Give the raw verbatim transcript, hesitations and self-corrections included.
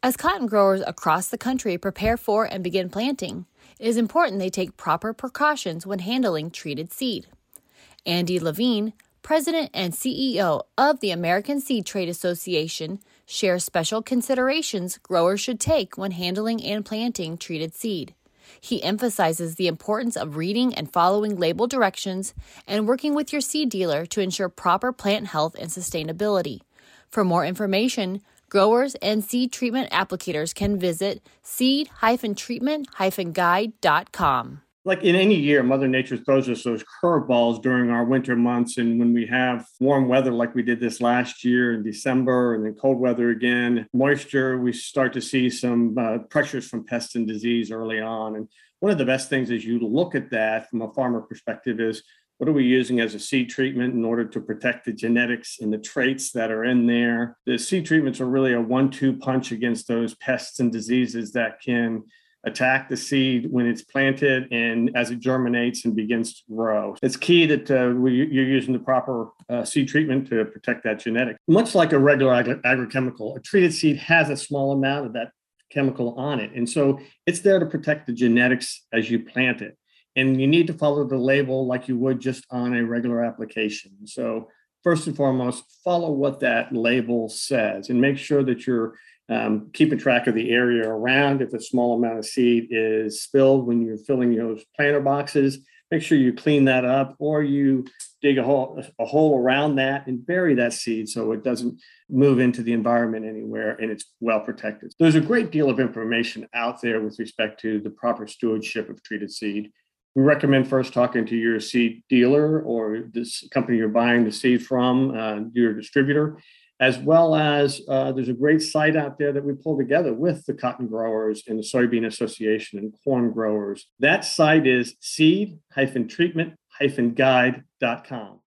As cotton growers across the country prepare for and begin planting, it is important they take proper precautions when handling treated seed. Andy Levine, President and C E O of the American Seed Trade Association, shares special considerations growers should take when handling and planting treated seed. He emphasizes the importance of reading and following label directions and working with your seed dealer to ensure proper plant health and sustainability. For more information, growers and seed treatment applicators can visit seed treatment guide dot com. Like in any year, Mother Nature throws us those curveballs during our winter months. And when we have warm weather like we did this last year in December, and then cold weather again, moisture, we start to see some uh, pressures from pests and disease early on. And one of the best things as you look at that from a farmer perspective is, what are we using as a seed treatment in order to protect the genetics and the traits that are in there? The seed treatments are really a one two punch against those pests and diseases that can attack the seed when it's planted and as it germinates and begins to grow. It's key that uh, we, you're using the proper uh, seed treatment to protect that genetic. Much like a regular ag- agrochemical, a treated seed has a small amount of that chemical on it. And so it's there to protect the genetics as you plant it. And you need to follow the label like you would just on a regular application. So first and foremost, follow what that label says and make sure that you're um, keeping track of the area around. If a small amount of seed is spilled when you're filling those planter boxes, make sure you clean that up, or you dig a hole, a hole around that and bury that seed so it doesn't move into the environment anywhere and it's well protected. There's a great deal of information out there with respect to the proper stewardship of treated seed. We recommend first talking to your seed dealer or this company you're buying the seed from, uh, your distributor, as well as uh, there's a great site out there that we pull together with the cotton growers and the Soybean Association and corn growers. That site is seed treatment guide dot com.